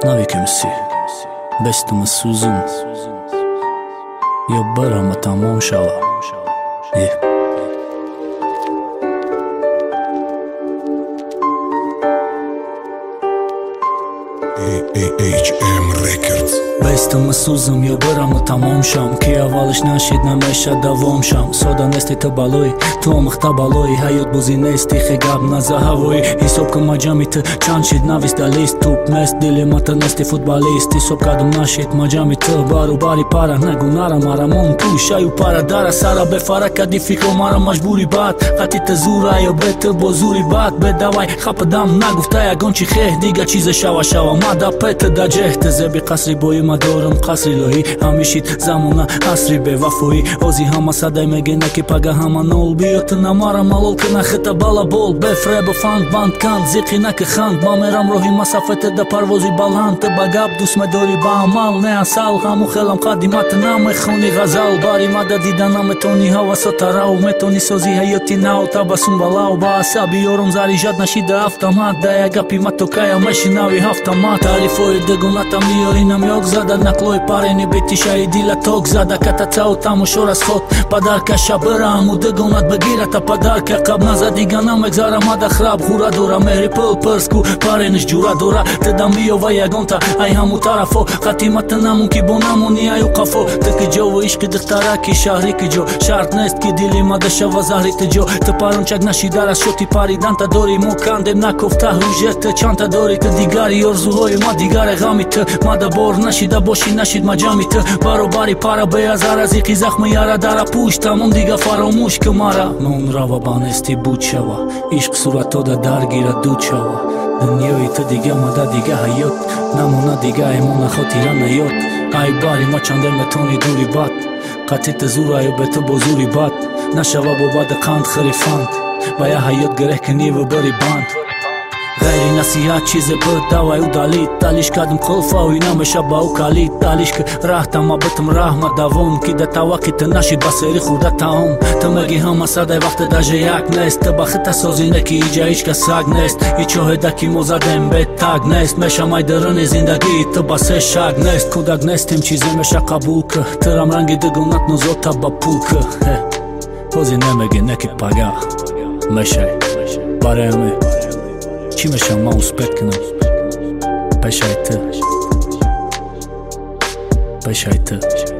Նավիկ եմ սի, բեստումս ուզում Եվ բրամը տամոն շավա HM Records Բեստումս ուզում եվ բրամը տամոն շամ Կիավալիշ նաշիդ նամեշա դավոմ շամ Սոդա նեստի տբալոյ, թու ամղտաբալոյ Հայոտ բուզի նեստի խեգաբ նազահավոյ Իսոպ կմաջամիթը չանչիդ նավիս դալիստ Թուպ մեст դիլիմատը նեստի ֆուտբալիստ Իսոպ կադում նաշիդ մաջամիթը բարու բարի պարա Նագունարա մարամոն թու շայու պարա դարա Սարա բեֆարա կադիֆիկո մարա մաջբուրի բատ Խատիտը զուրա եվ բետը բոզուրի բատ Բե դավայ խապը դամ նագուվտայա գոնչի խեհ Դիգա չիզը շավա շավա Մադա պետը դա ջեհտը զեբի қасри бои мадорам қасри лоҳӣ ҳамишид замона асри бевафоӣ ози ҳама садай мегена ки пага ҳама нол биёты намара малол кина хита бала бол бефребу фанд банд канд зиқи наки ханд ма мерам роҳи масафете да парвози баланд ты ба гап дӯст медорӣ ба амал не асал ҳаму хелам қадимат намехонӣ ғазал бари мада дида наметонӣ ҳавасота рав метонӣ созӣ ҳаёти нав табассум балав ба асаби ёрум зарижат нашида автомат да я гапи матокая мешинави автомат тарифои дегоната миёри намёк зада наклои парени бетишаи дила ток зада катацау тамошо расход падарка шабыраму дегонат бегирата падарка қаб назадига намегзара мада храб хура дора мери пыл пырску парениш ҷура дора тыда миёва ягонта ай ҳаму тарафо қатимата намун ки бо намони аю қафо тыки ҷову ишқи духтара ки шаҳри ки ҷо шарт нест ки дили мада шава заҳри ти ҷо ты парончак нашидарас шоти париданта дори мо кандем накофта ҳужета чанта дори ты дигари орзуҳои ма дигаре ғами ты мада бор нашида боши нашид маҷами ты баробари пара беазара зиқи захми яра дара пӯш тамом дига фаромӯш ки мара нон рава ба нести буд шава ишқ суратода даргира дуд шава дунёи ты дига мада дига ҳаёт намона дига эмона хотира наёд ай бари ма чанде метони дури бад қатити зураю бету бо зури бад нашава бо бади қанд хирифанд ба я ҳаёт гиреҳ кини ва бари банд غير نصيحات چیزه بود دوای او دالید دالیش کدم خلفه و اینا میشه با او کالید دالیش که راه تما بتم راه ما دوام که ده تا وقت نشید بسری خورده تام تو مگی هم صدای وقت داجه یک نیست تو بخت سازی نکی ایجا هیچ که ساگ نیست هیچ هده کی موزدم به تاگ نیست میشه مای درون زندگی تو بسه شاگ نیست کودک نیستیم چیزی میشه قبول که ترم رنگی دگونت نوزوتا با پول که توزی نمیگی نکی پاگا میشه برای چی میشم ما اوسپت کنم پشای تو